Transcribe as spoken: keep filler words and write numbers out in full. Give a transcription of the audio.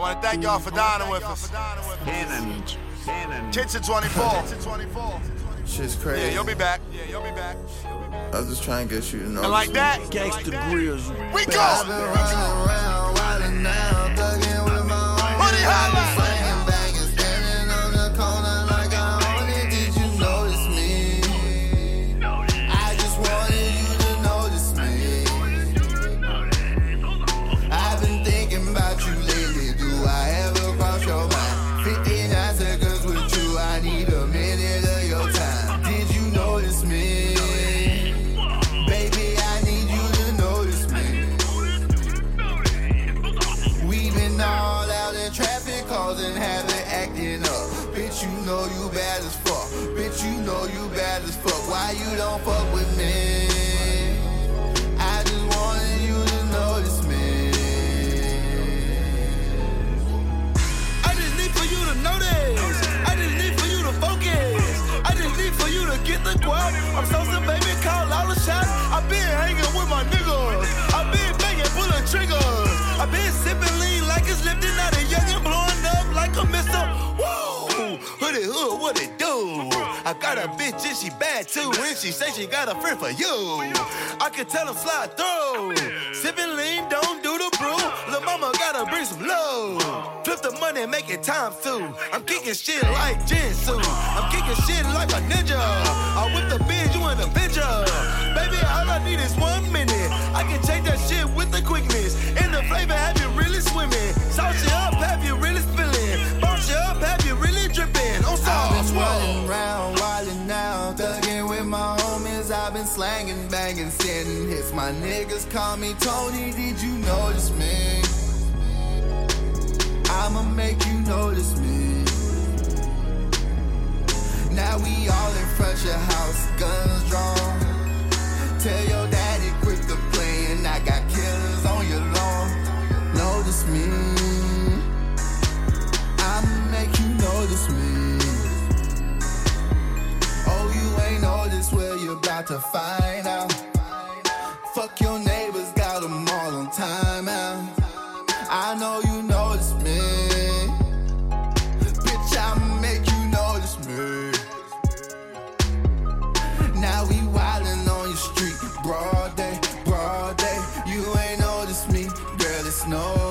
want to thank y'all for dining with us. Cannon. Cannon. Kitchen twenty-four. Shit's crazy. Yeah, you'll be back. Yeah, you'll be back. I was just trying to get you to know. And like that, Gangsta Grills. we go. I've been running around, wildin' now, thuggin' with my own. Money highlight. Slangin', bangin', standing on the corner like I own it. Did you notice me? I just wanted you to notice me. I've been thinking about you lately. Do I ever cross your mind? fifty-nine seconds with you, I need a minute of your time. Did you notice me? Baby, I need you to notice me. We've been all out in traffic, causing havoc, acting up. Bitch, you know you bad as fuck. Bitch, you know you bad as fuck. Why you don't fuck with me? I just wanted you to notice me. I just need for you to notice. I just need for you to focus. I just need for you to get the guap. I'm so some baby, call all the shots. I been hanging with my niggas. I been banging, pulling triggers. I been sipping lean like it's lifting out a youngin', blowing up like a mister. Woo! Hoodie hood, what it do? I got a bitch and she bad too. And she say she got a friend for you. I can tell them slide through. Sipping lean, don't do the brew. Lil' mama gotta bring some love. Flip the money and make it times two. I'm kicking shit like Jinsu. I'm kicking shit like a ninja. I whip the binge, you an avenger. Baby, all I need is one minute. I can change that shit with the quickness. In the flavor, have you really swimming? Sauce you up, have you really spilling? Bounce you up, have you really dripping? On I've sauce, been whoa. running round, wildin' now, thuggin' with my homies. I've been slangin', bangin', sending hits. My niggas call me Tony. Did you notice me? I'ma make you notice me. Now we all in front your house, guns drawn. Tell your daddy quit the playing. I got killers on your lawn. Notice me. I'ma make you notice me. Oh, you ain't noticed, well, you about to find out. Fuck your neighbors, got them all on timeout. I know you noticed me. Bitch, I'ma make you notice me. Now we wildin' on your street, broad day, broad day. You ain't noticed me, girl, it's no